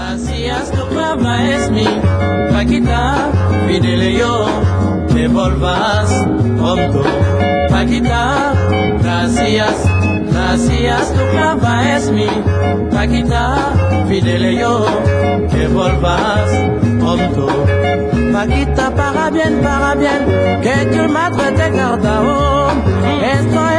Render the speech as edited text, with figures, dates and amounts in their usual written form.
Gracias, tu clava es mi Paquita, pídele yo, te volvas pronto. Paquita, gracias, gracias, tu clava es mi Paquita, pídele yo, te volvas pronto. Paquita, para bien, que tu madre te carta. Estoy